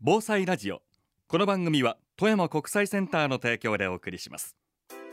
防災ラジオ。この番組は富山国際センターの提供でお送りします。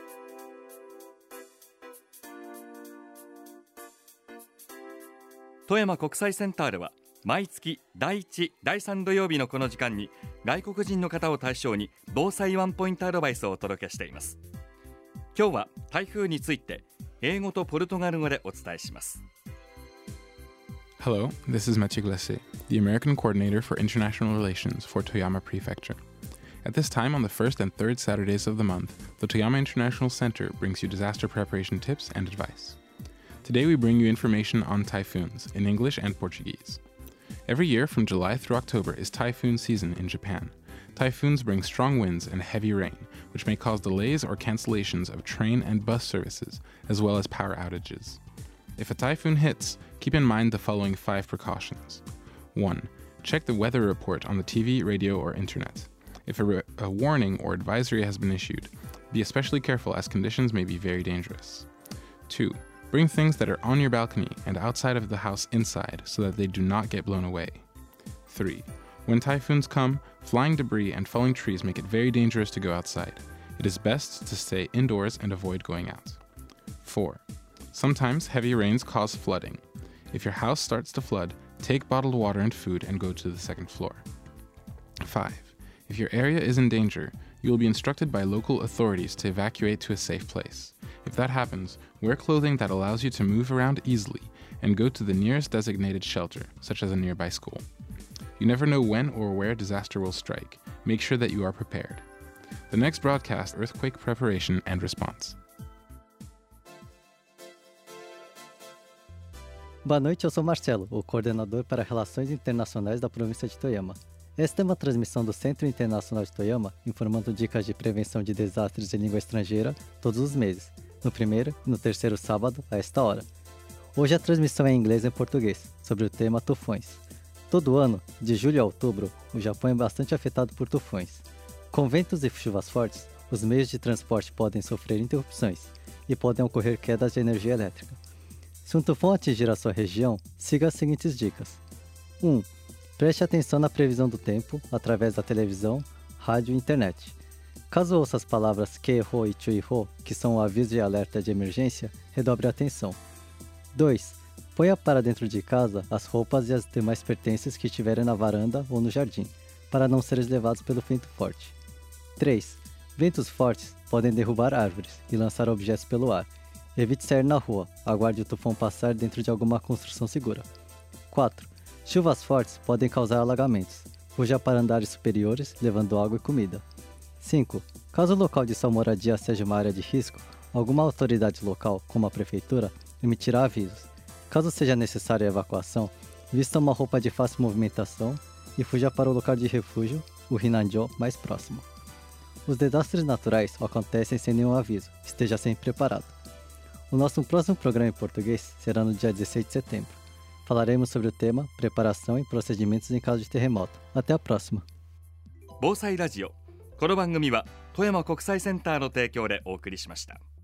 富山国際センターでは毎月第1、第3土曜日のこの時間に外国人の方を対象に防災ワンポイントアドバイスをお届けしています。今日は台風について英語とポルトガル語でお伝えします。 Hello, this is Machi Glese, the American Coordinator for International Relations for Toyama Prefecture. At this time on the first and third Saturdays of the month, the Toyama International Center brings you disaster preparation tips and advice. Today we bring you information on typhoons in English and Portuguese. Every year from July through October is typhoon season in Japan. Typhoons bring strong winds and heavy rain, which may cause delays or cancellations of train and bus services, as well as power outages. If a typhoon hits, keep in mind the following 5 precautions. 1. Check the weather report on the TV, radio, or internet. If a warning or advisory has been issued, be especially careful as conditions may be very dangerous. 2. Bring things that are on your balcony and outside of the house inside so that they do not get blown away. 3. When typhoons come, flying debris and falling trees make it very dangerous to go outside. It is best to stay indoors and avoid going out. 4. Sometimes heavy rains cause flooding. If your house starts to flood, take bottled water and food and go to the second floor. 5. If your area is in danger, you will be instructed by local authorities to evacuate to a safe place. If that happens, wear clothing that allows you to move around easily and go to the nearest designated shelter, such as a nearby school. You never know when or where disaster will strike. Make sure that you are prepared. The next broadcast, Earthquake Preparation and Response. Boa noite, eu sou Marcelo, o coordenador para Relações Internacionais da província de Toyama. Esta é uma transmissão do Centro Internacional de Toyama, informando dicas de prevenção de desastres em língua estrangeira todos os meses, no primeiro e no terceiro sábado, a esta hora. Hoje a transmissão é em inglês e em português, sobre o tema tufões. Todo ano, de julho a outubro, o Japão é bastante afetado por tufões. Com ventos e chuvas fortes, os meios de transporte podem sofrer interrupções e podem ocorrer quedas de energia elétrica. Se um tufão atingir a sua região, siga as seguintes dicas. 1. Preste atenção na previsão do tempo através da televisão, rádio e internet. Caso ouça as palavras Keiho e Chuiho, que são o aviso e alerta de emergência, redobre a atenção. 2. Ponha para dentro de casa as roupas e as demais pertences que estiverem na varanda ou no jardim, para não serem levados pelo vento forte. 3. Ventos fortes podem derrubar árvores e lançar objetos pelo ar. Evite sair na rua, aguarde o tufão passar dentro de alguma construção segura. 4. Chuvas fortes podem causar alagamentos. Fuja para andares superiores, levando água e comida. 5. Caso o local de sua moradia seja uma área de risco, alguma autoridade local, como a prefeitura, emitirá avisos. Caso seja necessária a evacuação, vista uma roupa de fácil movimentação e fuja para o local de refúgio, o Hinanjo, mais próximo. Os desastres naturais acontecem sem nenhum aviso, esteja sempre preparado. O nosso próximo programa em português será no dia 16 de setembro. Falaremos sobre o tema preparação e procedimentos em caso de terremoto. Até a próxima. 防災ラジオ。この番組は富山国際センターの提供でお送りしました。